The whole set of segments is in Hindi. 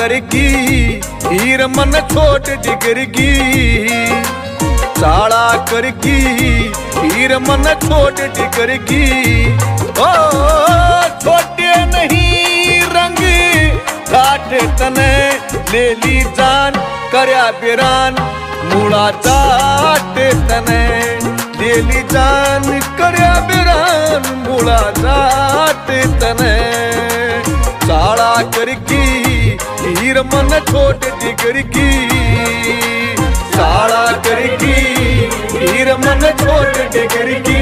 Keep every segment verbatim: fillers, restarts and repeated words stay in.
करगी हीर मन छोट डिगरगी चाड़ा करगी हीर मन छोट डिगरगी ओ छोटे नहीं रंग घाट तने ले ली जान करया बिरान मूड़ा चाट तने ले ली जान करया बिरान मूड़ा चाट तने चाड़ा करगी हीर मन छोट डिगरगी चाड़ा करगी हीर मन छोट डिगरगी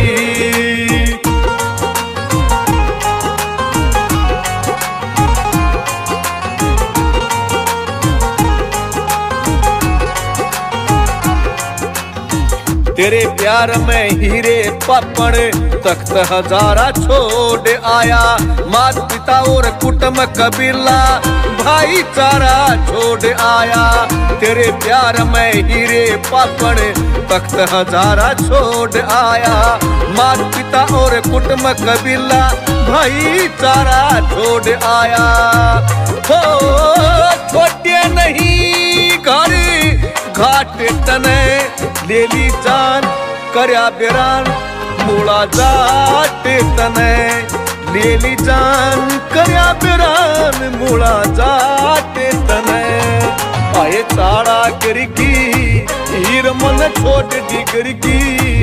तेरे प्यार में हीरे पापण तख्त हजारा छोड़ आया मात पिता और कुटुंब कबीला भाईचारा छोड़ आया तेरे प्यार में हीरे पापण तख्त हजारा छोड़ आया मात पिता और कुटुंब कबीला भाईचारा छोड़ आया हो छोटे नहीं घर घाट तने ले ली जान करया बिरान मूड़ा जाट तने ले ली जान करया बिरान मूड़ा जाट तने आए चाड़ा करगी हीर मन छोट डिगरगी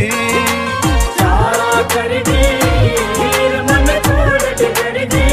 चाड़ा करगी हीर मन छोट डिगरगी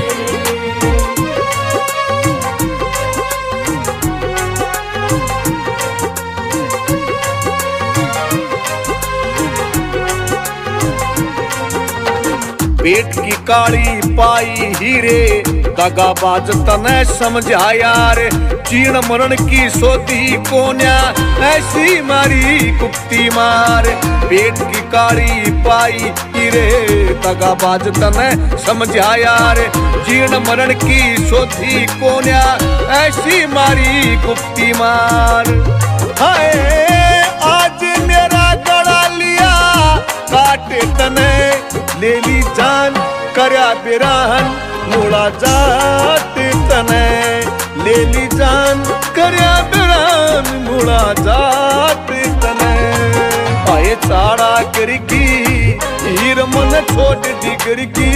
पेट की काली पाई हीरे दगाबाज तने समझाया रे चीण मरण की सोती कोन्या ऐसी मारी कुप्ती मार पेट की काली पाई हीरे दगाबाज तने समझाया रे चीण मरण की सोती कोन्या ऐसी मारी कुप्ती मार हाय आज मेरा गड़ा लिया काटे तने ले ली जान करया बिरान मूड़ा जाट तने ले ली जान करया बिरान मूड़ा जाट तने आए चाड़ा करगी हीर मन छोट डिगरगी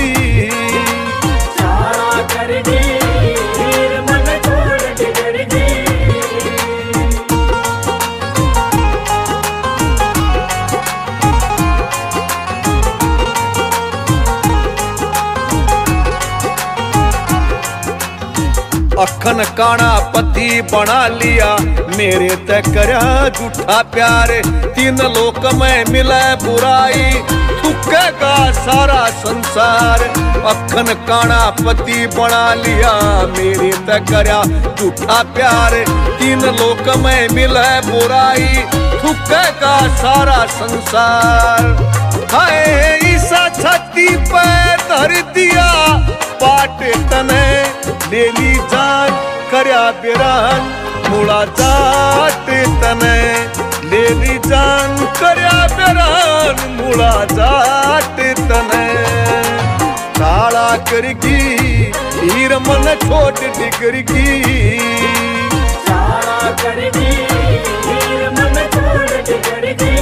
चाड़ा करगी हीर मन छोट डिगरगी अखन काना पति बना लिया मेरे ते करया झूठा प्यार तीन लोक में मिले बुराई थूकेगा सारा संसार अखन काना पति बना लिया मेरे ते करया झूठा प्यार तीन लोक में मिले बुराई थूकेगा सारा संसार हाय ईसा छाती पे धर दिया पाट तने ले ली जान करया बिरान मूड़ा जाट तने ले ली जान करया बिरान मूड़ा जाट तने चाड़ा करगी हीर मन छोट डिगरगी चाड़ा करगी हीर मन छोट डिगरगी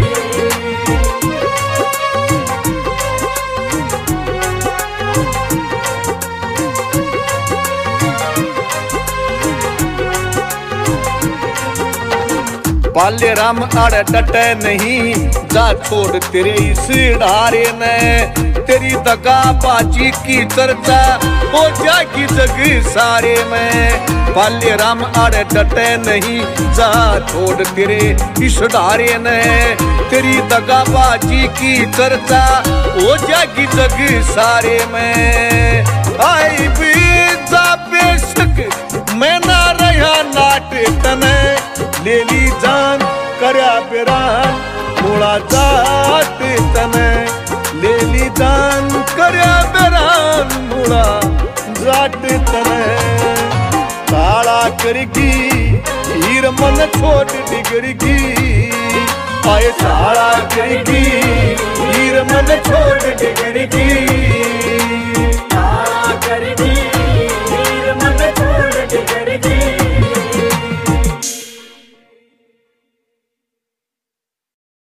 पाले राम आड़े डटे नहीं जा छोड़ तेरे इस डारे ने तेरी दगा बाजी की चर्चा हो जाएगी जग सारे में पाले राम आड़े डटे नहीं जा छोड़ तेरे इस डारे ने तेरी दगा बाजी की चर्चा हो जाएगी जग सारे में आई भी जा बेशक मैं ना रहा नाट तने ले ली जान करया बिरान मूड़ा जाट तने ले ली जान करया बिरान मूड़ा जाट तने चाड़ा करगी हीर मन छोट डिगरगी आए चाड़ा करगी हीर मन छोट डिगरगी